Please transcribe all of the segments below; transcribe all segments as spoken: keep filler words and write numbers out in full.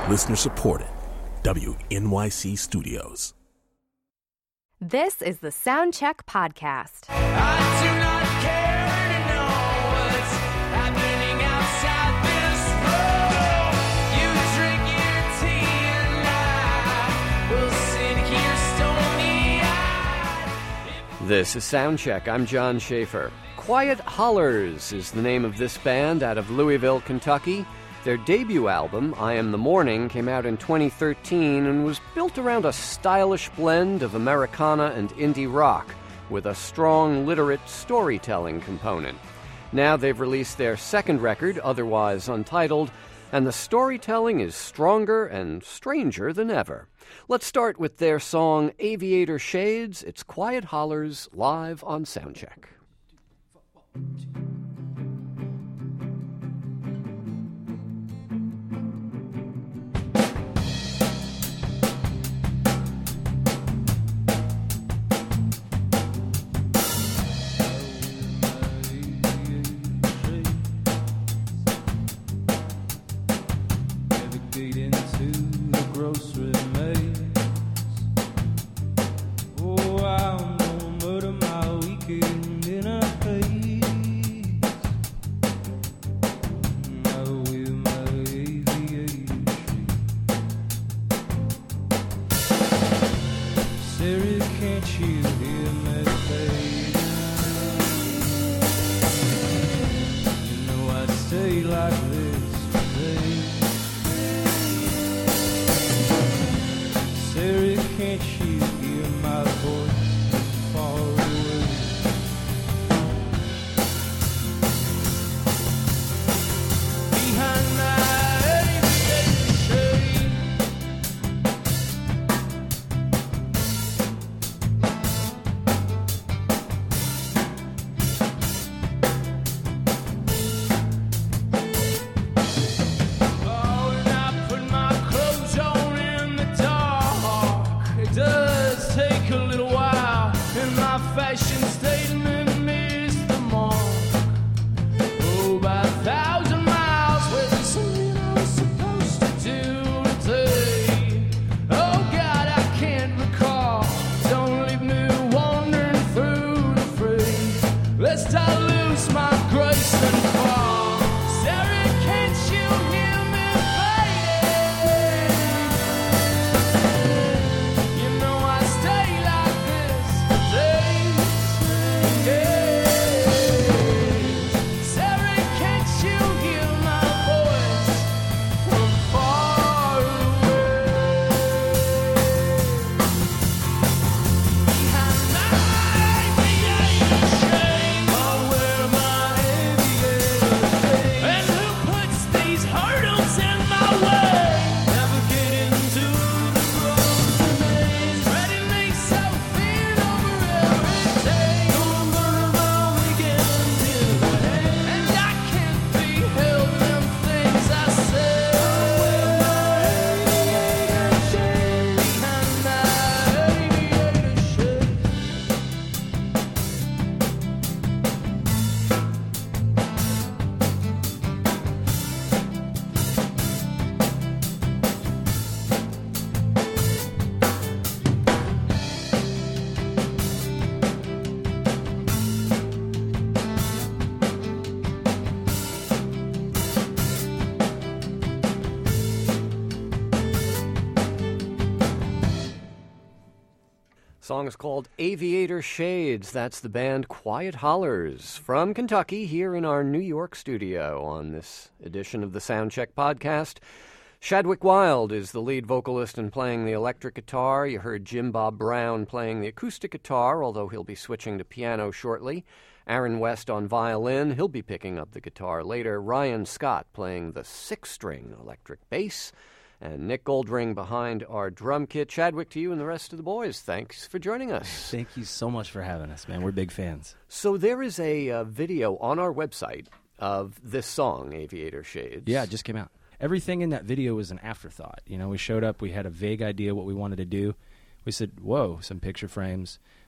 Listener supported. W N Y C Studios. This is the Soundcheck Podcast. I do not care to know what's happening outside this room. You drink your tea and I will sit here stony-eyed. This is Soundcheck. I'm John Schaefer. Quiet Hollers is the name of this band out of Louisville, Kentucky. Their debut album, I Am the Morning, came out in twenty thirteen and was built around a stylish blend of Americana and indie rock with a strong literate storytelling component. Now they've released their second record, otherwise untitled, and the storytelling is stronger and stranger than ever. Let's start with their song Aviator Shades. It's Quiet Hollers live on Soundcheck. Song is called Aviator Shades. That's the band Quiet Hollers from Kentucky here in our New York studio on this edition of the Soundcheck Podcast. Shadwick Wild is the lead vocalist and playing the electric guitar. You heard Jim Bob Brown playing the acoustic guitar, although he'll be switching to piano shortly. Aaron West on violin. He'll be picking up the guitar later. Ryan Scott playing the six-string electric bass. And Nick Goldring behind our drum kit. Chadwick, to you and the rest of the boys, thanks for joining us. Thank you so much for having us, man. We're big fans. So there is a uh, video on our website of this song, Aviator Shades. Yeah, it just came out. Everything in that video was an afterthought. You know, we showed up, we had a vague idea what we wanted to do. We said, whoa, some picture frames.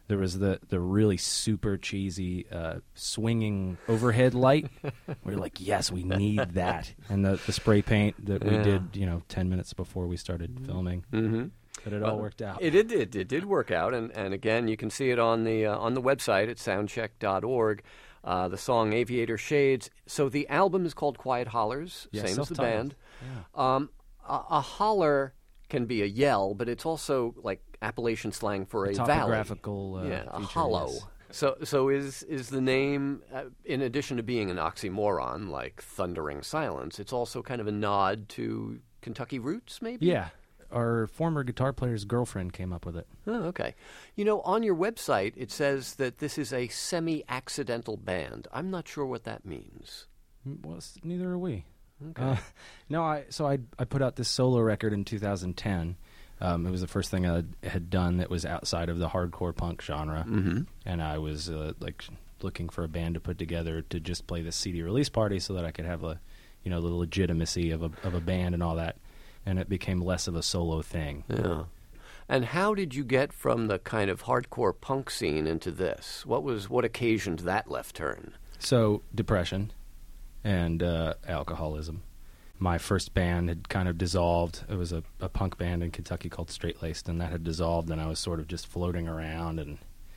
There was the, the really super cheesy uh, swinging overhead light. We were like, yes, we need that. And the, the spray paint that we Yeah. did, you know, ten minutes before we started filming. Mm-hmm. But it all worked out. It did. It, it did work out, and, and again, you can see it on the uh, on the website at soundcheck dot org. Uh, the song "Aviator Shades." So the album is called Quiet Hollers, Yeah, same as the self-titled. band. Um, a, a holler can be a yell, but it's also like Appalachian slang for a, valley. Topographical uh, Yeah, a feature, hollow. yes. So, so is is the name, uh, in addition to being an oxymoron like thundering silence, it's also kind of a nod to Kentucky roots, maybe? Yeah. Our former guitar player's girlfriend came up with it. Oh, okay. You know, on your website, it says that this is a semi-accidental band. I'm not sure what that means. Well, s- neither are we. Okay. Uh, no, I so I I put out this solo record in two thousand ten. Um, it was the first thing I had done that was outside of the hardcore punk genre, Mm-hmm. and I was uh, like looking for a band to put together to just play this C D release party so that I could have a, you know, the legitimacy of a of a band and all that. And it became less of a solo thing. Yeah. And how did you get from the kind of hardcore punk scene into this? What was what occasioned that left turn? So depression and uh, alcoholism. My first band had kind of dissolved. It was a, a punk band in Kentucky called Straight Laced, and that had dissolved, and I was sort of just floating around. And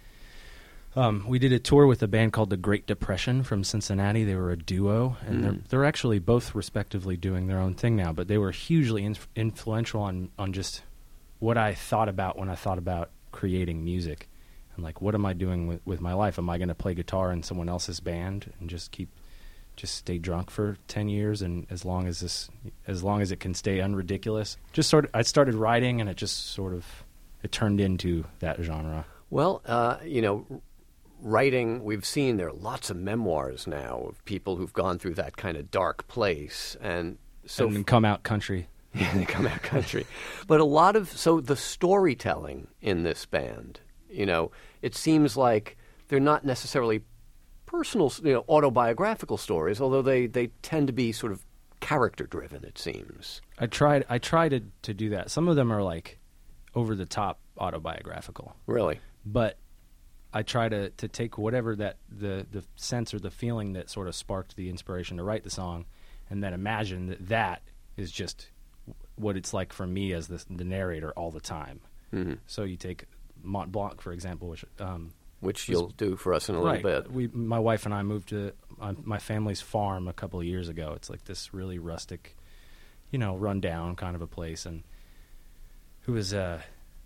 um, we did a tour with a band called The Great Depression from Cincinnati. They were a duo, and they're, they're actually both respectively doing their own thing now, but they were hugely inf- influential on, on just what I thought about when I thought about creating music. And like, what am I doing with, with my life? Am I going to play guitar in someone else's band and just keep, just stay drunk for ten years? And as long as this, as long as it can stay unridiculous, just sort of, I started writing, and it just sort of, it turned into that genre. Well, uh, you know, r- writing, we've seen there are lots of memoirs now of people who've gone through that kind of dark place. And so and then come out country. Yeah, they come out country. But a lot of, so the storytelling in this band, you know, it seems like they're not necessarily personal, you know, autobiographical stories, although they, they tend to be sort of character-driven, it seems. I tried, I tried to, to do that. Some of them are like over the top autobiographical, Really? but I try to, to take whatever that the, the sense or the feeling that sort of sparked the inspiration to write the song, and then imagine that that is just what it's like for me as the, the narrator all the time. Mm-hmm. So you take Mont Blanc, for example, which um, Which you'll do for us in a little right. bit. We, my wife and I moved to uh, my family's farm a couple of years ago. It's like this really rustic, you know, rundown kind of a place, and it was uh,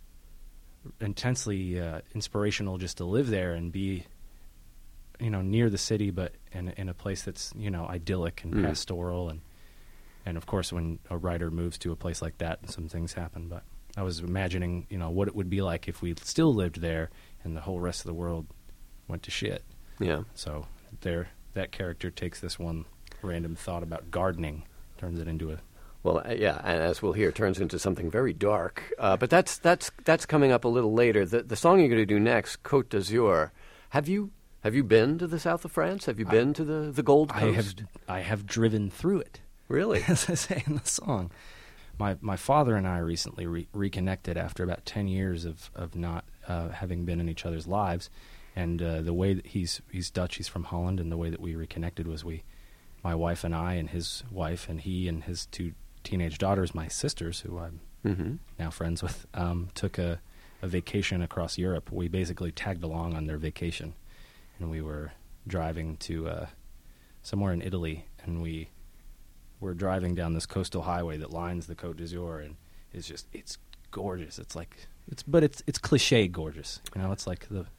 intensely uh, inspirational just to live there and be, you know, near the city, but in, in a place that's, you know, idyllic and Mm. pastoral, and and of course, when a writer moves to a place like that, some things happen. But I was imagining, you know, what it would be like if we still lived there and the whole rest of the world went to shit. Yeah. So there, that character takes this one random thought about gardening, turns it into a. Well, uh, yeah, and as we'll hear, turns into something very dark. Uh, but that's that's that's coming up a little later. The the song you're going to do next, Côte d'Azur. Have you have you been to the south of France? Have you been to the, the Gold Coast? I have I have driven through it, Really? as I say in the song. My my father and I recently re- reconnected after about ten years of of not uh, having been in each other's lives, and uh, the way that he's he's Dutch, he's from Holland, and the way that we reconnected was we, my wife and I, and his wife, and he and his two teenage daughters, my sisters, who I'm Mm-hmm. now friends with, um, took a, a vacation across Europe. We basically tagged along on their vacation, and we were driving to uh, somewhere in Italy, and we were driving down this coastal highway that lines the Côte d'Azur, and it's just, it's gorgeous. It's like, it's, but it's it's cliche gorgeous. You know, it's like the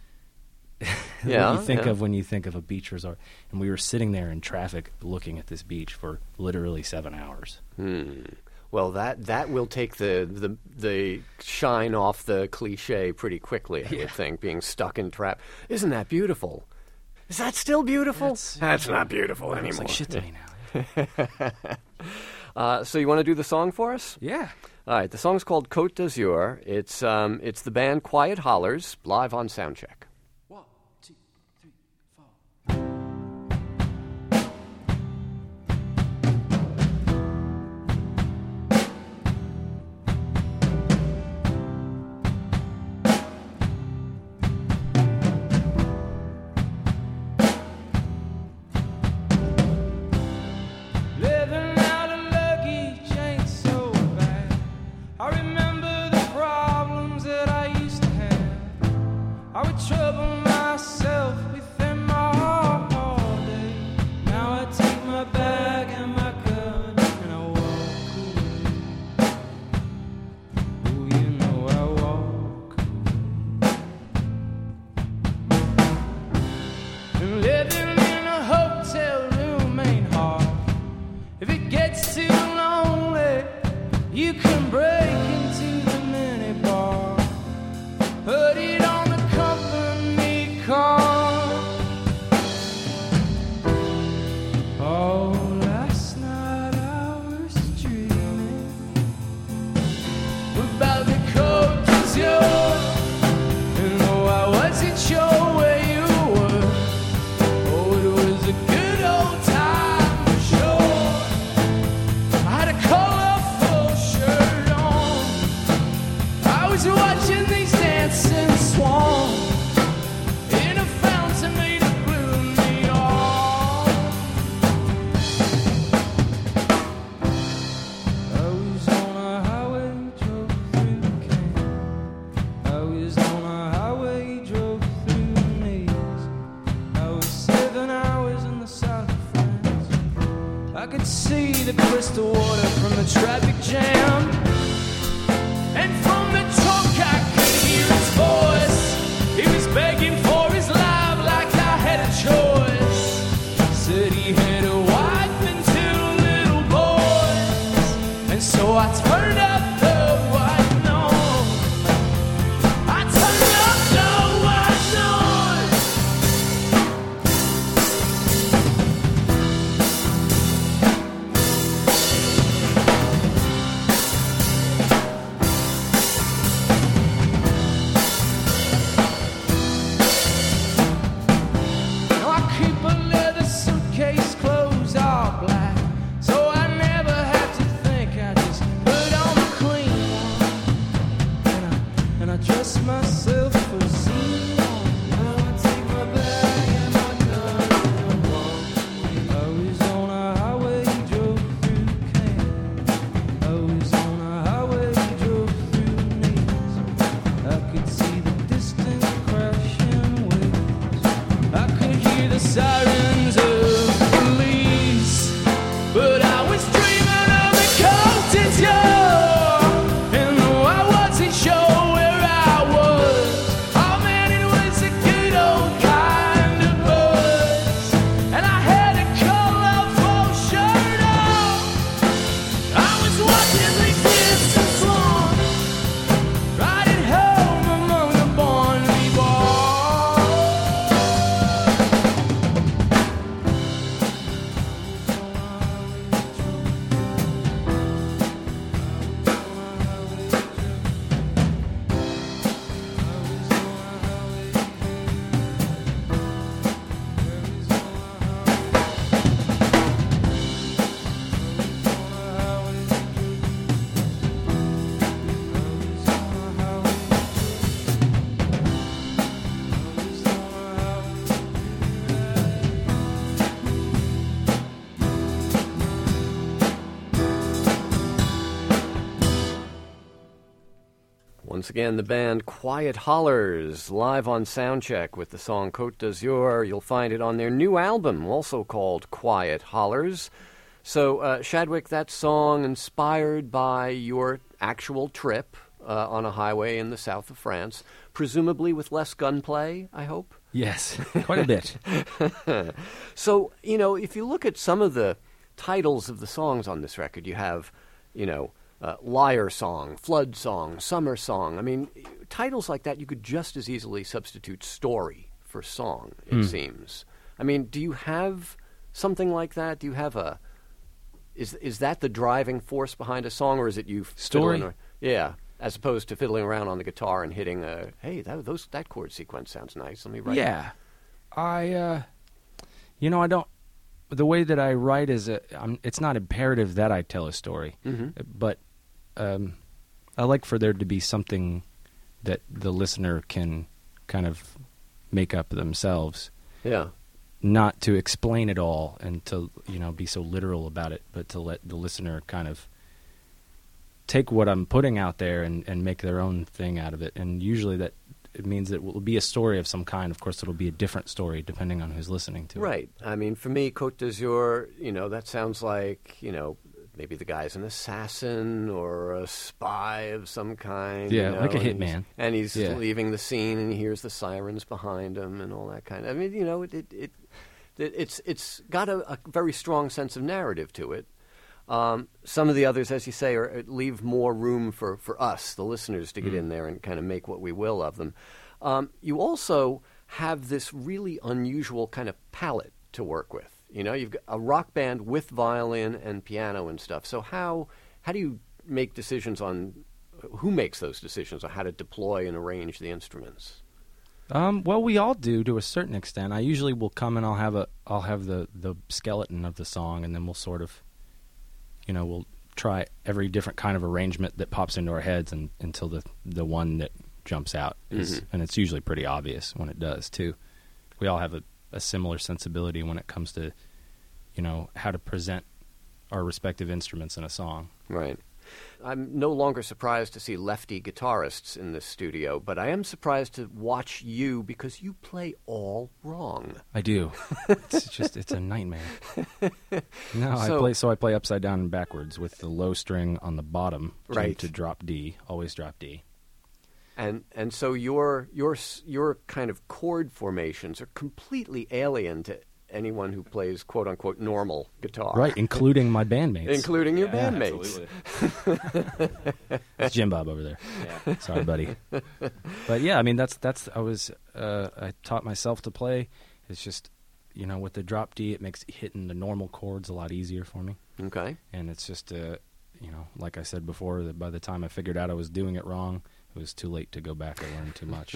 Yeah, what you think yeah. of when you think of a beach resort. And we were sitting there in traffic looking at this beach for literally seven hours. Hmm. Well, that that will take the, the the shine off the cliche pretty quickly, I Yeah. would think, being stuck in trap. Isn't that beautiful? Is that still beautiful? That's- That's not beautiful It's anymore. like shit to me now. Uh, so you want to do the song for us? Yeah. All right. The song's called Côte d'Azur. It's um it's the band Quiet Hollers live on Soundcheck. One, two, three, four. I could see the crystal water from the traffic jam. And from the trunk I could hear his voice. He was begging for his life like I had a choice. Said he had a wife and two little boys. And so I turned up the white noise. I turned up the white noise. Now I keep a leather suitcase, clothes all black, so I never have to think. I just put on the clean one, and I, and I dress myself for scene. Now I take my bag and my gun and I walk. I was on a highway, drove through Canada. I was on a highway, drove through Nice. I could see the distant crashing waves. I could hear the sirens of police, but I was dreaming of the coast d'Azur. And though I wasn't sure where I was, oh man, it was a good old kind of buzz. And I had a colorful shirt on. I was watching the distance long, riding home among the Barnley bars. Once again, the band Quiet Hollers, live on Soundcheck with the song Côte d'Azur. You'll find it on their new album, also called Quiet Hollers. So, uh, Shadwick, that song inspired by your actual trip uh, on a highway in the south of France, presumably with less gunplay, I hope? Yes, quite a bit. So, you know, if you look at some of the titles of the songs on this record, you have, you know, uh, Liar Song, Flood Song, Summer Song. I mean, titles like that, you could just as easily substitute story for song, it Mm. seems. I mean, do you have something like that? Do you have a... Is is that the driving force behind a song, or is it you Story? fiddling ar- yeah, as opposed to fiddling around on the guitar and hitting a, hey, that, those, that chord sequence sounds nice, let me write it. Yeah, I, uh, you know, I don't. The way that I write is, a, I'm, it's not imperative that I tell a story, Mhm. but um, I like for there to be something that the listener can kind of make up themselves. Yeah. Not to explain it all and to, you know, be so literal about it, but to let the listener kind of take what I'm putting out there and, and make their own thing out of it. And usually that it means it will be a story of some kind. Of course, it'll be a different story depending on who's listening to it. Right. I mean, for me, Côte d'Azur, you know, that sounds like, you know, maybe the guy's an assassin or a spy of some kind. Yeah, you know, like a and he's- hitman. And he's Yeah. leaving the scene, and he hears the sirens behind him and all that kind of. I mean, you know, it it, it, it it's it's got a, a very strong sense of narrative to it. Um, some of the others, as you say, are, leave more room for, for us, the listeners, to get Mm. in there and kind of make what we will of them. Um, you also have this really unusual kind of palette to work with. You know, you've got a rock band with violin and piano and stuff. So how how do you make decisions on who makes those decisions on how to deploy and arrange the instruments? Um, well, we all do to a certain extent. I usually will come and I'll have a I'll have the, the skeleton of the song, and then we'll sort of, you know, we'll try every different kind of arrangement that pops into our heads, and until the the one that jumps out is, Mhm. and it's usually pretty obvious when it does too. We all have a, a similar sensibility when it comes to, you know, how to present our respective instruments in a song. Right. I'm no longer surprised to see lefty guitarists in this studio, but I am surprised to watch you because you play all wrong. I do. It's just it's a nightmare. No, I So- play so I play upside down and backwards with the low string on the bottom to, Right. to drop D, always drop D. And and so your your s- your kind of chord formations are completely alien to anyone who plays quote unquote normal guitar. Right, including my bandmates. Including your Yeah, bandmates. absolutely. It's Jim Bob over there. Yeah. Sorry, buddy. But yeah, I mean that's that's I was uh, I taught myself to play. It's just you know with the drop D, it makes hitting the normal chords a lot easier for me. Okay. And it's just uh, you know like I said before, that by the time I figured out I was doing it wrong, it was too late to go back and learn too much.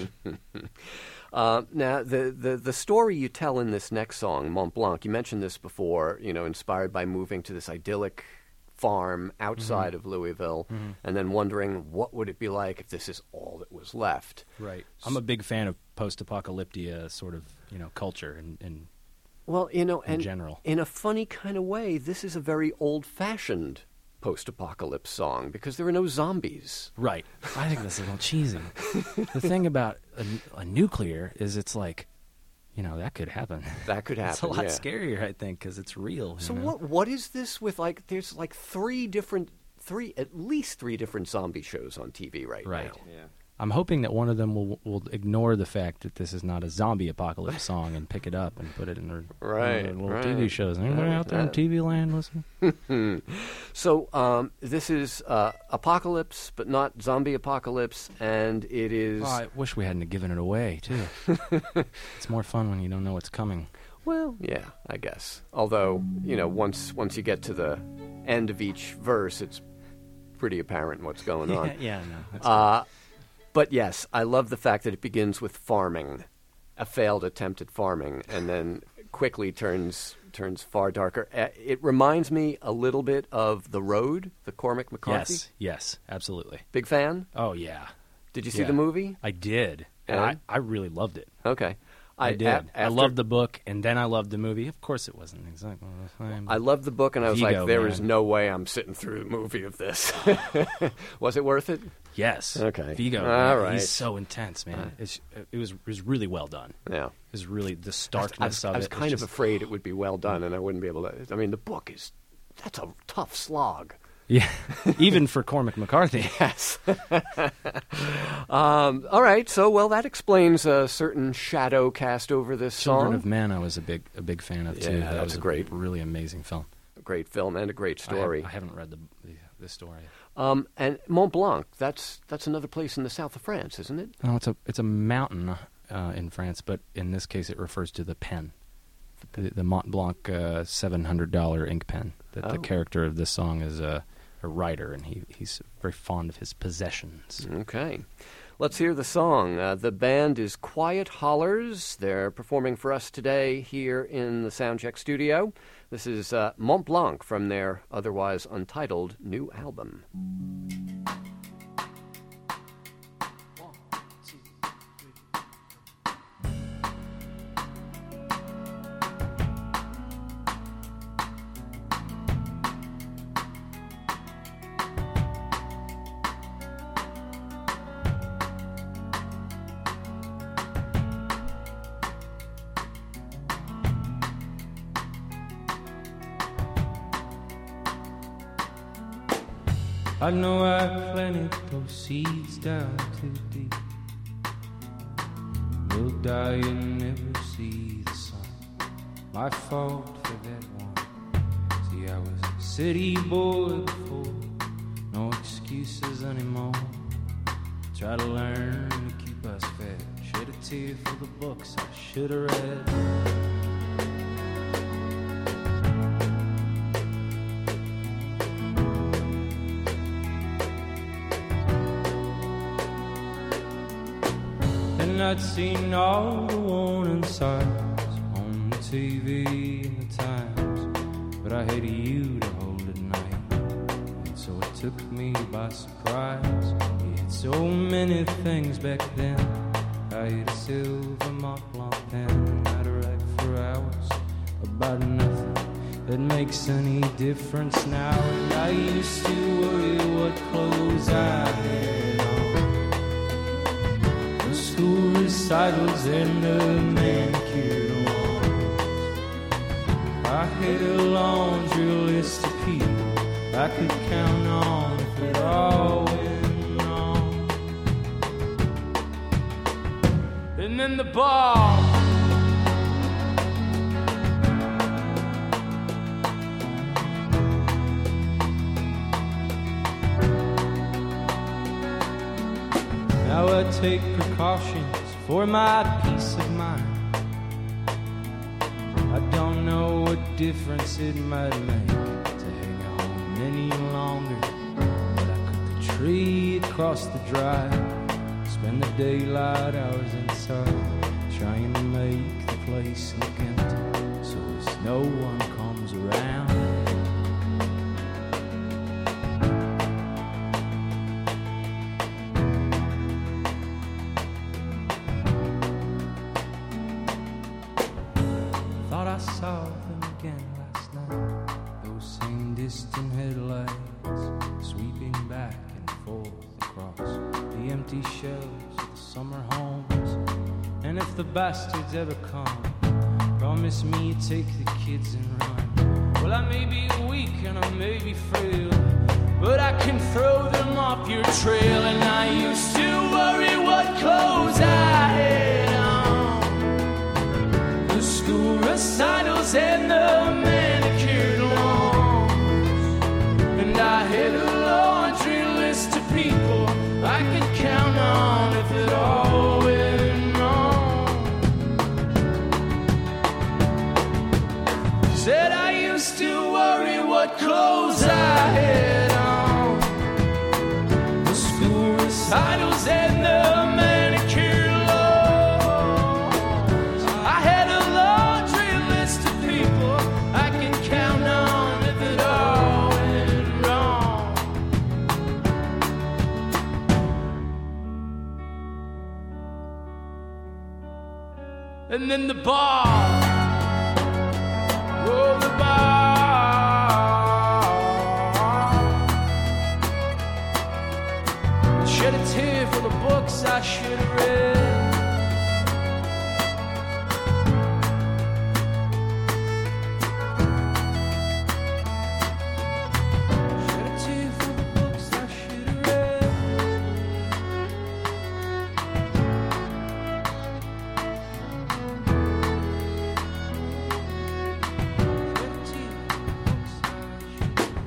Uh, now, the, the, the story you tell in this next song, Mont Blanc, you mentioned this before, you know, inspired by moving to this idyllic farm outside of Louisville and then wondering what would it be like if this is all that was left. Right. I'm a big fan of post-apocalyptia sort of you know culture and. and Well, you know, In and general. in a funny kind of way, this is a very old-fashioned post-apocalypse song because there are no zombies. Right. I think that's a little cheesy. The thing about a, a nuclear is it's like, you know, that could happen. That could happen. It's a lot yeah. scarier, I think, because it's real. So you know? what what is this with like? There's like three different, three at least three different zombie shows on T V right, Right. now. Yeah. I'm hoping that one of them will will ignore the fact that this is not a zombie apocalypse song and pick it up and put it in their, Right, one of their little right. T V shows. Anybody out there in Uh, T V land listening? So um, this is uh, apocalypse, but not zombie apocalypse, and it is Oh, I wish we hadn't given it away, too. It's more fun when you don't know what's coming. well, yeah, I guess. Although you know, once once you get to the end of each verse, it's pretty apparent what's going on. yeah, no. That's Uh, but yes, I love the fact that it begins with farming, a failed attempt at farming, and then quickly turns turns far darker. Uh, It reminds me a little bit of The Road, the Cormac McCarthy. yes, yes, absolutely. Big fan? Oh, yeah. Did you see Yeah. the movie? I did. And And? I, I really loved it. Okay. I, did. a- I after- loved the book, and then I loved the movie. Of course, it wasn't exactly the same. I loved the book, and I was Vigo, like, there is man. no way I'm sitting through a movie of this. Was it worth it? yes. Okay. Vigo. All man, right. He's so intense, man. It's, it was it was really well done. Yeah. It was really the I was, starkness I of was it. kind it's of just- afraid it would be well done, and I wouldn't be able to. I mean, the book is, that's a tough slog. Yeah, even for Cormac McCarthy. Yes. um, all right. So, well, that explains a certain shadow cast over this Children song. of Men, I was a big a big fan of too. Yeah, that that's was a great- really amazing film. A great film and a great I have- story. I, haven't read the the, the story. Um, and Mont Blanc. That's that's another place in the south of France, isn't it? No, it's a it's a mountain uh, in France, but in this case, it refers to the pen, the, the Mont Blanc uh, seven hundred dollar ink pen. That the Oh. character of this song is a, a writer, and he he's very fond of his possessions. Okay. Let's hear the song. Uh, the band is Quiet Hollers. They're performing for us today here in the Soundcheck studio. This is uh, Mont Blanc from their otherwise untitled new album. I know I planted those seeds down too deep. We'll die and never see the sun. My fault for that one. See, I was a city boy before. No excuses anymore. Try to learn to keep us fed. Shed a tear for the books I should have read. And I'd seen all the warning signs on the T V and the Times, but I had you to hold at night, and so it took me by surprise. We had so many things back then. I had a silver Mont Blanc pen, I'd write for hours about nothing. that makes any difference now. And I used to worry what clothes I had on, the school recitals and the manicured lawns. I had a laundry list of people I could count on if it all went wrong. And then the ball, now I take precautions for my peace of mind. I don't know what difference it might make to hang on any longer, but I cut the tree across the drive, spend the daylight hours inside, trying to make the place look empty so as no one comes around. Thought I saw them again last night, those same distant headlights sweeping back and forth across the empty shelves of the summer homes. And if the bastards ever come, promise me you take the kids and run. Well, I may be weak and I may be frail, but I can throw them off your trail. And I used to worry what clothes I had on, the school recitals and the manicured lawns. And I had a laundry list of people I could count on if it all went wrong. Said I used to worry what clothes I had on, the school recitals and the manicured lawns. I had a laundry list of people I can count on if it all went wrong. And then the bar, oh, the bar. Shed a tear for the books I should have read. Shed a tear for the books I should have read. Shed a tear for the books I should have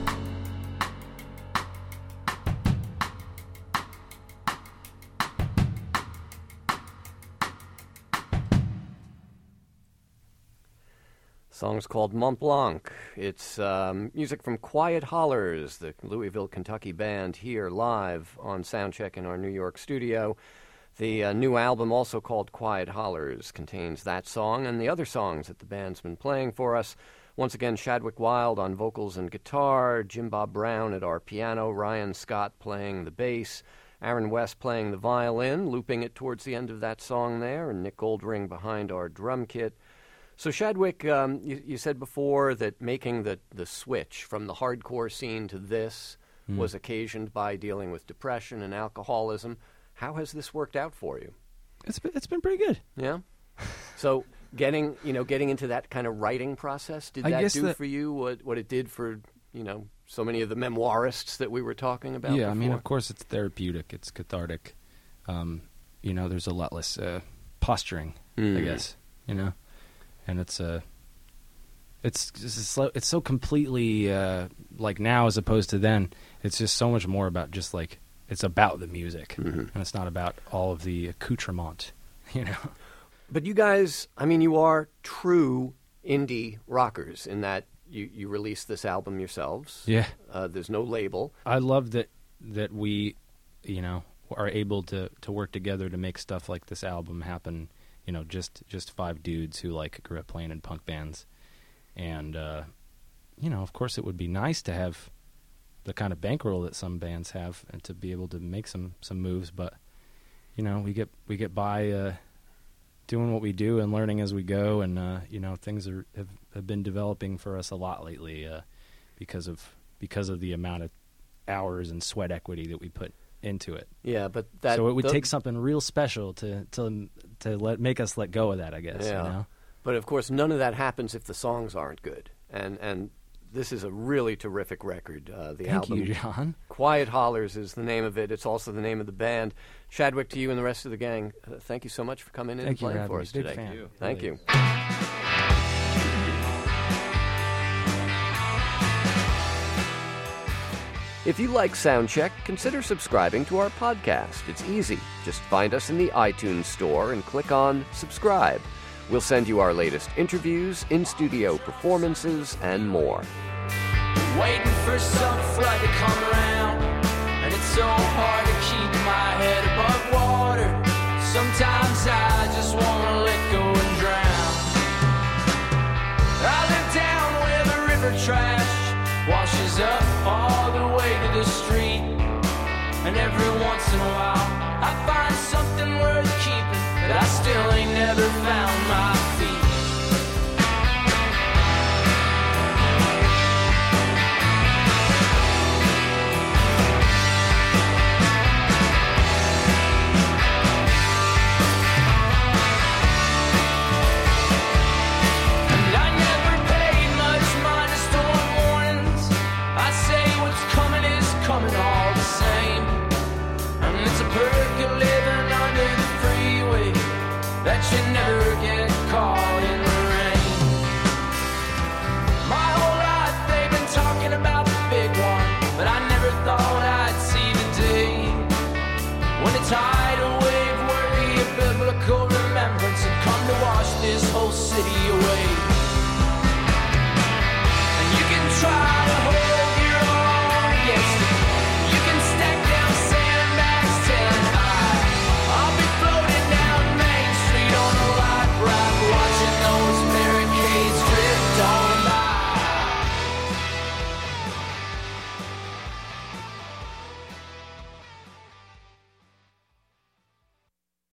Song's called Mont Blanc. It's um, music from Quiet Hollers, the Louisville, Kentucky band, here live on Soundcheck in our New York studio. The uh, new album, also called Quiet Hollers, contains that song and the other songs that the band's been playing for us. Once again, Shadwick Wild on vocals and guitar, Jim Bob Brown at our piano, Ryan Scott playing the bass, Aaron West playing the violin, looping it towards the end of that song there, and Nick Goldring behind our drum kit. So, Shadwick, um, you, you said before that making the, the switch from the hardcore scene to this mm. was occasioned by dealing with depression and alcoholism. How has this worked out for you? It's been, it's been pretty good. Yeah? So, getting you know getting into that kind of writing process, did I that guess do that, for you what, what it did for, you know, so many of the memoirists that we were talking about Yeah, before? I mean, of course, it's therapeutic. It's cathartic. Um, you know, there's a lot less uh, posturing, Mm. I guess, you know? And it's uh, it's just so, it's so completely uh, like now as opposed to then. It's just so much more about just like it's about the music, Mm-hmm. and it's not about all of the accoutrement, you know. But you guys, I mean, you are true indie rockers in that you, you released this album yourselves. Yeah, Uh, there's no label. I love that that we, you know, are able to, to work together to make stuff like this album happen. You know, just just five dudes who like grew up playing in punk bands, and uh, you know, of course, it would be nice to have the kind of bankroll that some bands have and to be able to make some, some moves. But you know, we get we get by uh, doing what we do and learning as we go, and uh, you know, things are have, have been developing for us a lot lately uh, because of because of the amount of hours and sweat equity that we put into it. Yeah, but that so it would the, take something real special to to to let make us let go of that, I guess. Yeah. You know? But of course, none of that happens if the songs aren't good. And and this is a really terrific record. Uh, the Thank album you, John. Quiet Hollers is the name of it. It's also the name of the band. Chadwick, to you and the rest of the gang, uh, thank you so much for coming in Thank and you playing for for having us me. Big today. fan. Really. Thank you. If you like Soundcheck, consider subscribing to our podcast. It's easy. Just find us in the iTunes store and click on subscribe. We'll send you our latest interviews, in-studio performances, and more. Waiting for some flood to come around, and it's so hard to keep my head above water. Sometimes I just wanna let go and drown. I live down where the river trash washes up all the way to the street, and every once in a while I find something worth keeping, but I still ain't never found my